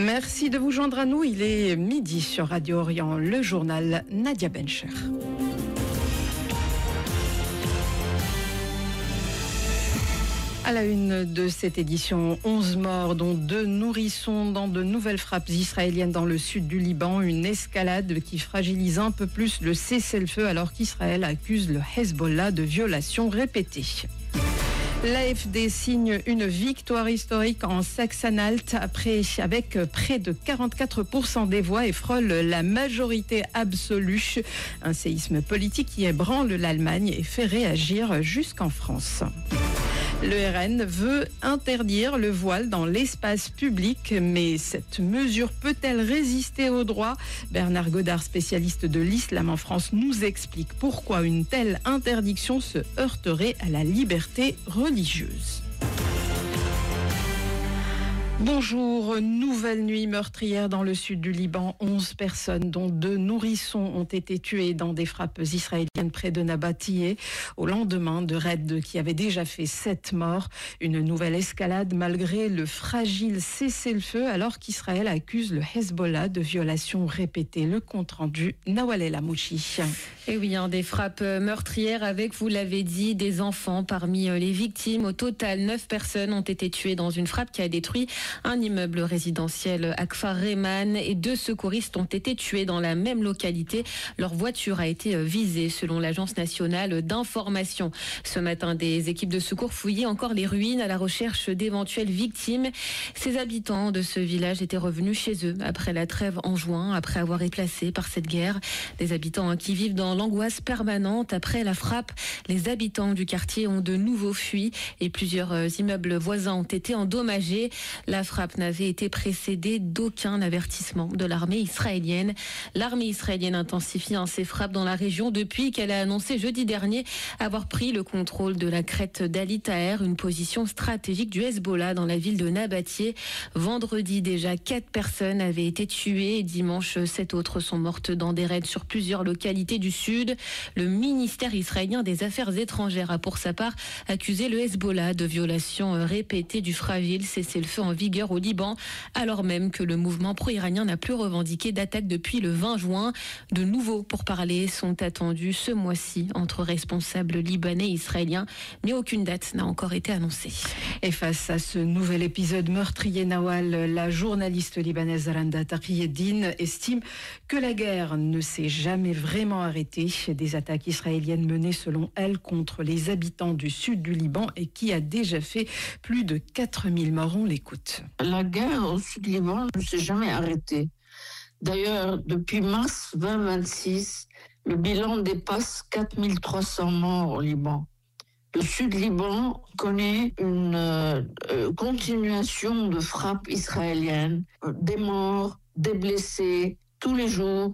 Merci de vous joindre à nous. Il est midi sur Radio Orient, le journal Nadia Bencher. À la une de cette édition, 11 morts, dont 2 nourrissons dans de nouvelles frappes israéliennes dans le sud du Liban. Une escalade qui fragilise un peu plus le cessez-le-feu alors qu'Israël accuse le Hezbollah de violations répétées. L'AfD signe une victoire historique en Saxe-Anhalt avec près de 44% des voix et frôle la majorité absolue. Un séisme politique qui ébranle l'Allemagne et fait réagir jusqu'en France. Le RN veut interdire le voile dans l'espace public, mais cette mesure peut-elle résister au droit ? Bernard Godard, spécialiste de l'islam en France, nous explique pourquoi une telle interdiction se heurterait à la liberté religieuse. Bonjour, nouvelle nuit meurtrière dans le sud du Liban. 11 personnes, dont 2 nourrissons, ont été tuées dans des frappes israéliennes près de Nabatiyeh, au lendemain de raids qui avaient déjà fait 7 morts. Une nouvelle escalade malgré le fragile cessez-le-feu alors qu'Israël accuse le Hezbollah de violations répétées. Le compte-rendu, Nawal El Amouchi. Et oui, des frappes meurtrières avec, vous l'avez dit, des enfants parmi les victimes. Au total, 9 personnes ont été tuées dans une frappe qui a détruit un immeuble résidentiel à Kfar Rehman et 2 secouristes ont été tués dans la même localité. Leur voiture a été visée selon l'Agence nationale d'information. Ce matin, des équipes de secours fouillaient encore les ruines à la recherche d'éventuelles victimes. Ces habitants de ce village étaient revenus chez eux après la trêve en juin, après avoir été placés par cette guerre. Des habitants qui vivent dans l'angoisse permanente après la frappe. Les habitants du quartier ont de nouveau fui et plusieurs immeubles voisins ont été endommagés. La frappe n'avait été précédée d'aucun avertissement de l'armée israélienne. L'armée israélienne intensifie ses frappes dans la région depuis qu'elle a annoncé jeudi dernier avoir pris le contrôle de la crête d'Ali Taher, une position stratégique du Hezbollah dans la ville de Nabatiyeh. Vendredi déjà, 4 personnes avaient été tuées et dimanche, 7 autres sont mortes dans des raids sur plusieurs localités du sud. Le ministère israélien des Affaires étrangères a pour sa part accusé le Hezbollah de violations répétées du fragile cessez-le-feu en vigueur au Liban, alors même que le mouvement pro-iranien n'a plus revendiqué d'attaque depuis le 20 juin. De nouveaux pourparlers sont attendus ce mois-ci entre responsables libanais et israéliens, mais aucune date n'a encore été annoncée. Et face à ce nouvel épisode meurtrier, Nawal, la journaliste libanaise Randa Taqiyuddin estime que la guerre ne s'est jamais vraiment arrêtée. Des attaques israéliennes menées selon elle contre les habitants du sud du Liban et qui a déjà fait plus de 4000 morts. On l'écoute. La guerre au sud du Liban ne s'est jamais arrêtée. D'ailleurs, depuis mars 2026, le bilan dépasse 4300 morts au Liban. Le sud Liban connaît une continuation de frappes israéliennes, des morts, des blessés, tous les jours.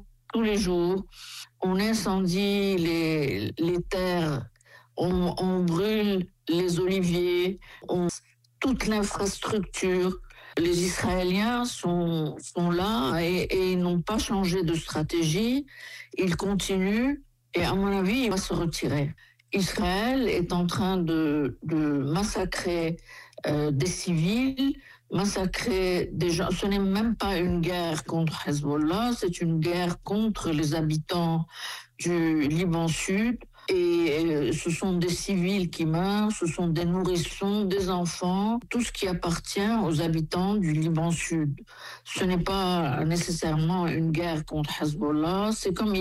On incendie les terres, on brûle les oliviers, toute l'infrastructure. Les Israéliens sont là et ils n'ont pas changé de stratégie. Ils continuent et à mon avis, il va se retirer. Israël est en train de massacrer des civils, massacrer des gens. Ce n'est même pas une guerre contre Hezbollah, c'est une guerre contre les habitants du Liban Sud. Et ce sont des civils qui meurent, ce sont des nourrissons, des enfants, tout ce qui appartient aux habitants du Liban Sud. Ce n'est pas nécessairement une guerre contre Hezbollah, c'est comme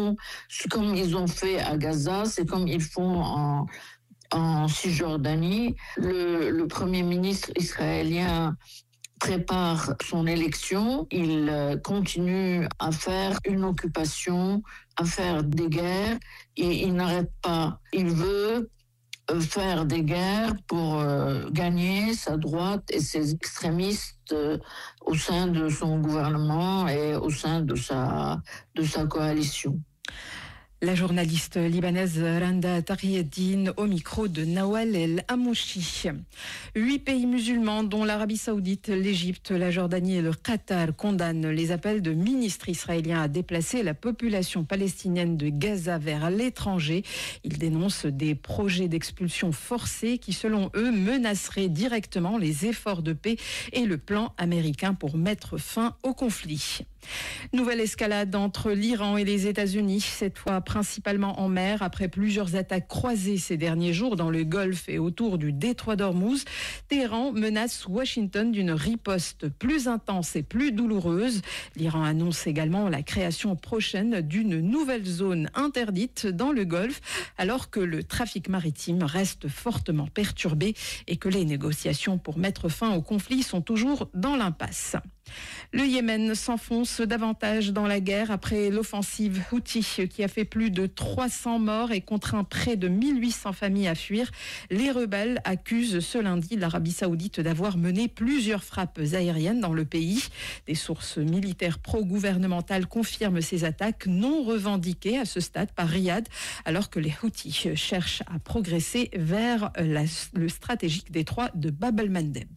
ils ont fait à Gaza, c'est comme ils font en Cisjordanie. Le premier ministre israélien prépare son élection, il continue à faire une occupation, à faire des guerres, et il n'arrête pas. Il veut faire des guerres pour gagner sa droite et ses extrémistes au sein de son gouvernement et au sein de sa coalition. La journaliste libanaise Randa Taqiyuddin au micro de Nawal El Amouchi. 8 pays musulmans, dont l'Arabie Saoudite, l'Égypte, la Jordanie et le Qatar, condamnent les appels de ministres israéliens à déplacer la population palestinienne de Gaza vers l'étranger. Ils dénoncent des projets d'expulsion forcée qui, selon eux, menaceraient directement les efforts de paix et le plan américain pour mettre fin au conflit. Nouvelle escalade entre l'Iran et les États-Unis, cette fois principalement en mer, après plusieurs attaques croisées ces derniers jours dans le Golfe et autour du détroit d'Ormuz. Téhéran menace Washington d'une riposte plus intense et plus douloureuse. L'Iran annonce également la création prochaine d'une nouvelle zone interdite dans le Golfe, alors que le trafic maritime reste fortement perturbé et que les négociations pour mettre fin au conflit sont toujours dans l'impasse. Le Yémen s'enfonce davantage dans la guerre après l'offensive Houthi qui a fait plus de 300 morts et contraint près de 1800 familles à fuir. Les rebelles accusent ce lundi l'Arabie Saoudite d'avoir mené plusieurs frappes aériennes dans le pays. Des sources militaires pro-gouvernementales confirment ces attaques non revendiquées à ce stade par Riyad, alors que les Houthis cherchent à progresser vers le stratégique détroit de Bab el-Mandeb.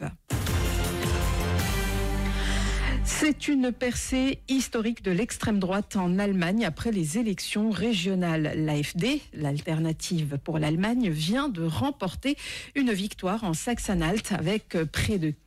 C'est une percée historique de l'extrême droite en Allemagne après les élections régionales. L'AfD, l'alternative pour l'Allemagne, vient de remporter une victoire en Saxe-Anhalt avec près de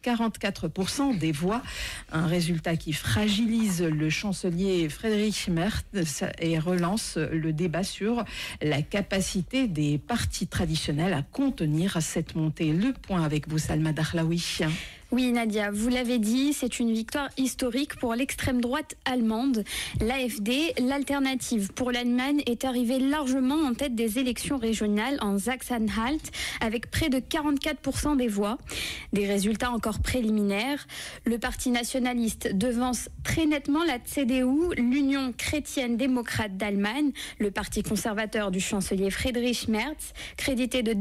44% des voix. Un résultat qui fragilise le chancelier Friedrich Merz et relance le débat sur la capacité des partis traditionnels à contenir cette montée. Le point avec vous, Salma Darlaoui. Oui, Nadia, vous l'avez dit, c'est une victoire historique pour l'extrême droite allemande. L'AfD, l'alternative pour l'Allemagne, est arrivée largement en tête des élections régionales en Saxe-Anhalt avec près de 44% des voix. Des résultats encore préliminaires. Le parti nationaliste devance très nettement la CDU, l'Union chrétienne-démocrate d'Allemagne, le parti conservateur du chancelier Friedrich Merz, crédité de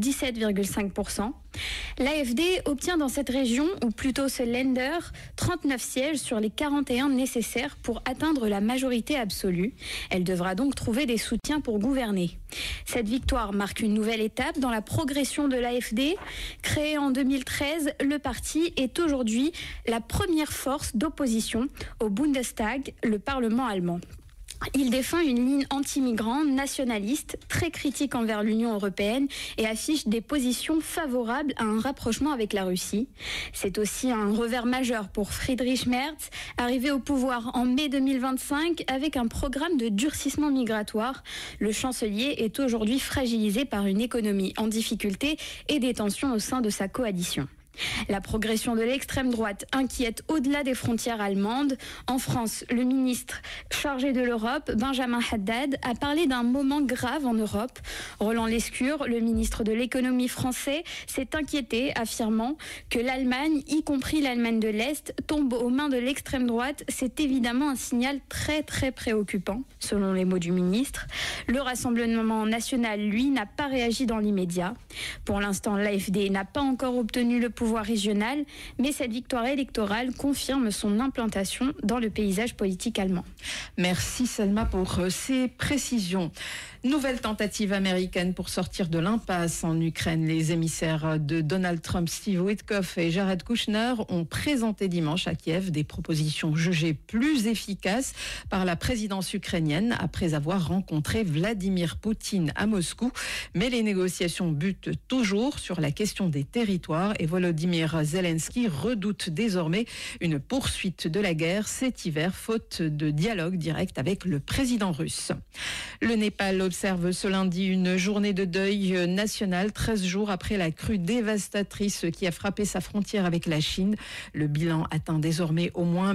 17,5%. L'AfD obtient dans cette région, ou plutôt ce Länder, 39 sièges sur les 41 nécessaires pour atteindre la majorité absolue. Elle devra donc trouver des soutiens pour gouverner. Cette victoire marque une nouvelle étape dans la progression de l'AfD. Créé en 2013, le parti est aujourd'hui la première force d'opposition au Bundestag, le Parlement allemand. Il défend une ligne anti-migrants, nationaliste, très critique envers l'Union européenne et affiche des positions favorables à un rapprochement avec la Russie. C'est aussi un revers majeur pour Friedrich Merz, arrivé au pouvoir en mai 2025 avec un programme de durcissement migratoire. Le chancelier est aujourd'hui fragilisé par une économie en difficulté et des tensions au sein de sa coalition. La progression de l'extrême droite inquiète au-delà des frontières allemandes. En France, le ministre chargé de l'Europe, Benjamin Haddad, a parlé d'un moment grave en Europe. Roland Lescure, le ministre de l'économie français, s'est inquiété, affirmant que l'Allemagne, y compris l'Allemagne de l'Est, tombe aux mains de l'extrême droite. C'est évidemment un signal très très préoccupant, selon les mots du ministre. Le Rassemblement national, lui, n'a pas réagi dans l'immédiat. Pour l'instant, l'AfD n'a pas encore obtenu le pouvoir régional, mais cette victoire électorale confirme son implantation dans le paysage politique allemand. Merci Selma pour ces précisions. Nouvelle tentative américaine pour sortir de l'impasse en Ukraine. Les émissaires de Donald Trump, Steve Witkoff et Jared Kushner, ont présenté dimanche à Kiev des propositions jugées plus efficaces par la présidence ukrainienne après avoir rencontré Vladimir Poutine à Moscou. Mais les négociations butent toujours sur la question des territoires et Volodymyr Zelensky redoute désormais une poursuite de la guerre cet hiver, faute de dialogue direct avec le président russe. Le Népal observe ce lundi une journée de deuil national, 13 jours après la crue dévastatrice qui a frappé sa frontière avec la Chine. Le bilan atteint désormais au moins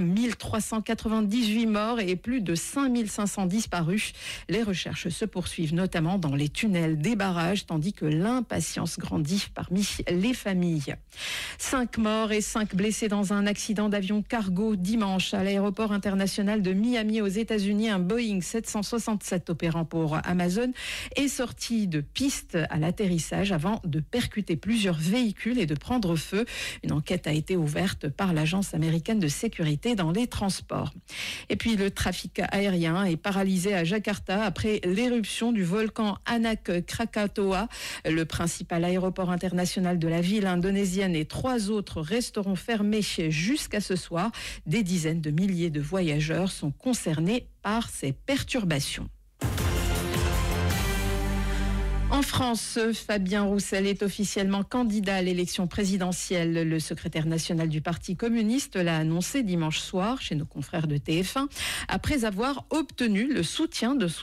1398 morts et plus de 5500 disparus. Les recherches se poursuivent notamment dans les tunnels des barrages, tandis que l'impatience grandit parmi les familles. 5 morts et 5 blessés dans un accident d'avion cargo dimanche à l'aéroport international de Miami aux États-Unis. Un Boeing 767 opérant pour Amazon Amazon est sorti de piste à l'atterrissage avant de percuter plusieurs véhicules et de prendre feu. Une enquête a été ouverte par l'Agence américaine de sécurité dans les transports. Et puis le trafic aérien est paralysé à Jakarta après l'éruption du volcan Anak Krakatoa. Le principal aéroport international de la ville indonésienne et 3 autres resteront fermés jusqu'à ce soir. Des dizaines de milliers de voyageurs sont concernés par ces perturbations. En France, Fabien Roussel est officiellement candidat à l'élection présidentielle. Le secrétaire national du Parti communiste l'a annoncé dimanche soir chez nos confrères de TF1, après avoir obtenu le soutien de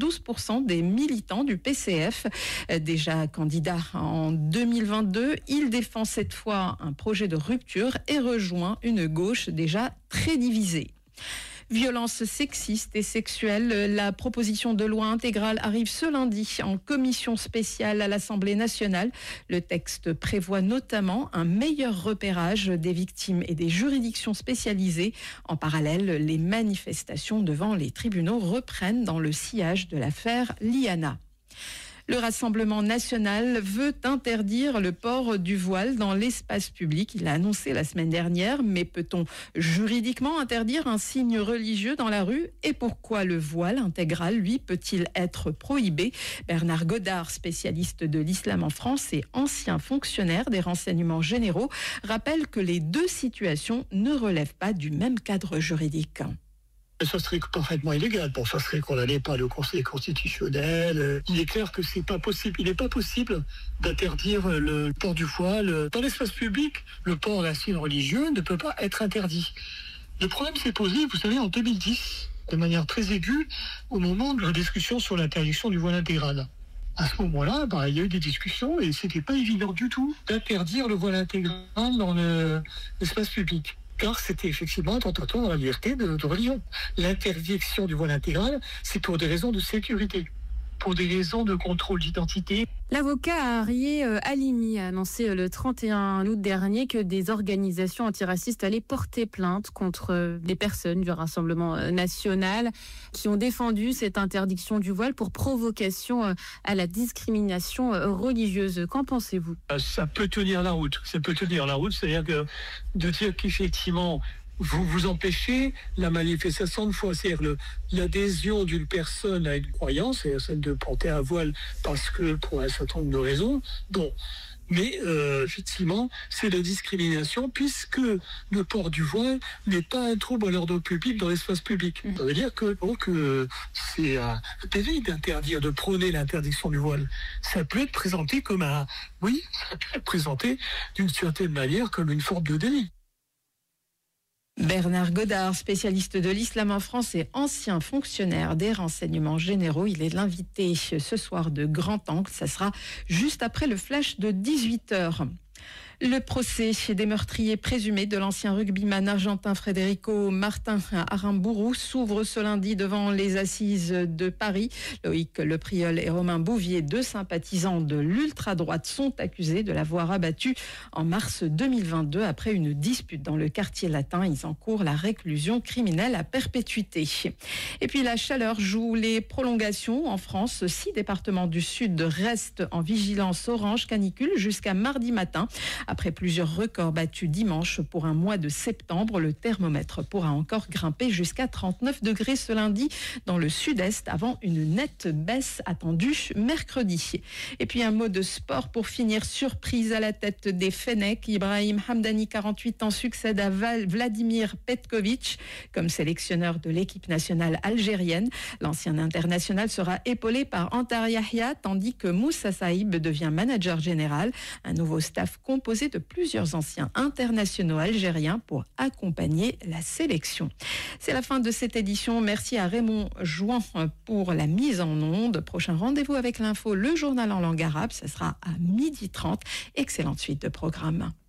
72% des militants du PCF. Déjà candidat en 2022, il défend cette fois un projet de rupture et rejoint une gauche déjà très divisée. Violences sexistes et sexuelles, la proposition de loi intégrale arrive ce lundi en commission spéciale à l'Assemblée nationale. Le texte prévoit notamment un meilleur repérage des victimes et des juridictions spécialisées. En parallèle, les manifestations devant les tribunaux reprennent dans le sillage de l'affaire Liana. Le Rassemblement national veut interdire le port du voile dans l'espace public. Il l'a annoncé la semaine dernière, mais peut-on juridiquement interdire un signe religieux dans la rue? Et pourquoi le voile intégral, lui, peut-il être prohibé? Bernard Godard, spécialiste de l'islam en France et ancien fonctionnaire des renseignements généraux, rappelle que les deux situations ne relèvent pas du même cadre juridique. Ça serait parfaitement illégal. Ça serait condamné par le Conseil constitutionnel. Il est clair que c'est pas possible. Il n'est pas possible d'interdire le port du voile. Dans l'espace public, le port d'un signe religieux ne peut pas être interdit. Le problème s'est posé, vous savez, en 2010, de manière très aiguë, au moment de la discussion sur l'interdiction du voile intégral. À ce moment-là, il y a eu des discussions et c'était pas évident du tout d'interdire le voile intégral dans l'espace public. Car c'était effectivement un attentatoire à la liberté de religion. L'interdiction du voile intégral, c'est pour des raisons de sécurité, pour des raisons de contrôle d'identité. L'avocat Arié Halimi a annoncé le 31 août dernier que des organisations antiracistes allaient porter plainte contre des personnes du Rassemblement national qui ont défendu cette interdiction du voile pour provocation à la discrimination religieuse. Qu'en pensez-vous? Ça peut tenir la route. C'est-à-dire que de dire qu'effectivement vous empêchez la manifestation de foi, c'est-à-dire l'adhésion d'une personne à une croyance, c'est celle de porter un voile parce que pour un certain nombre de raisons. Bon, mais effectivement, c'est la discrimination puisque le port du voile n'est pas un trouble à l'ordre public dans l'espace public. Ça veut dire que c'est un délit d'interdire, de prôner l'interdiction du voile. Ça peut être présenté comme présenté d'une certaine manière comme une forme de délit. Bernard Godard, spécialiste de l'islam en France et ancien fonctionnaire des renseignements généraux. Il est l'invité ce soir de Grand Angle. Ça sera juste après le flash de 18h. Le procès des meurtriers présumés de l'ancien rugbyman argentin Federico Martin Aramburu s'ouvre ce lundi devant les assises de Paris. Loïc Lepriol et Romain Bouvier, 2 sympathisants de l'ultra-droite, sont accusés de l'avoir abattu en mars 2022 après une dispute dans le quartier latin. Ils encourent la réclusion criminelle à perpétuité. Et puis la chaleur joue les prolongations en France. 6 départements du sud restent en vigilance orange canicule jusqu'à mardi matin. Après plusieurs records battus dimanche pour un mois de septembre, le thermomètre pourra encore grimper jusqu'à 39 degrés ce lundi dans le sud-est avant une nette baisse attendue mercredi. Et puis un mot de sport pour finir. Surprise à la tête des Fennecs. Ibrahim Hamdani, 48 ans, succède à Vladimir Petkovic comme sélectionneur de l'équipe nationale algérienne. L'ancien international sera épaulé par Antar Yahya tandis que Moussa Saïb devient manager général. Un nouveau staff composé de plusieurs anciens internationaux algériens pour accompagner la sélection. C'est la fin de cette édition. Merci à Raymond Jouan pour la mise en onde. Prochain rendez-vous avec l'info, le journal en langue arabe. Ce sera à 12h30. Excellente suite de programme.